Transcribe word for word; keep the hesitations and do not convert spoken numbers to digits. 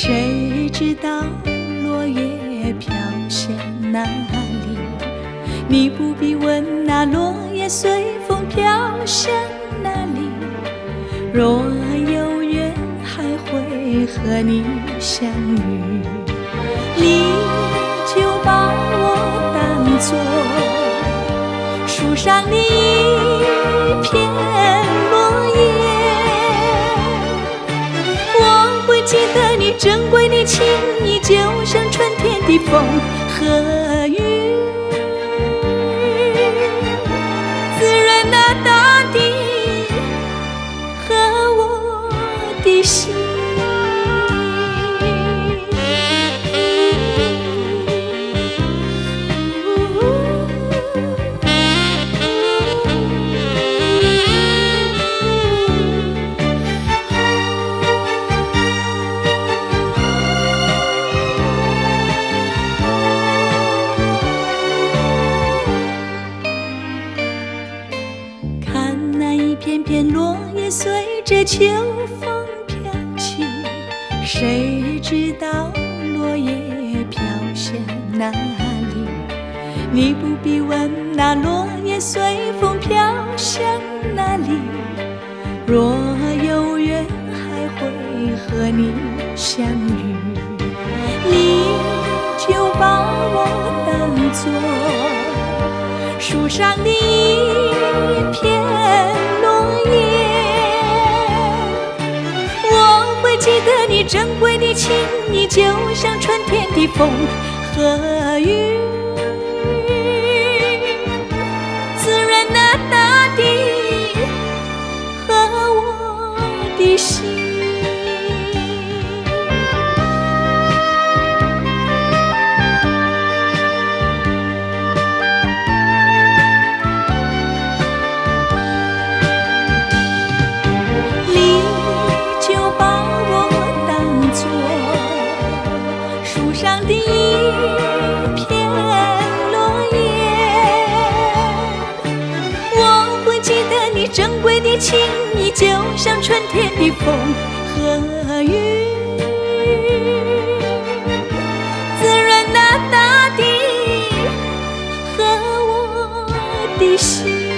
谁知道落叶飘向哪里？你不必问那落叶随风飘向哪里。若有缘还会和你相遇，你就把我当作树上的一片落叶。我会记得你珍贵的情谊，就像春天的风和雨，滋润那大地和我的心。片片落叶随着秋风飘起，谁知道落叶飘向哪里？你不必问那落叶随风飘向哪里。若有缘还会和你相遇，你就把我当作树上的一片记得你珍贵的情谊，就像春天的风和雨，滋润那大地和我的心。上的一片落叶，我会记得你珍贵的情谊，就像春天的风和雨，滋润那大地和我的心。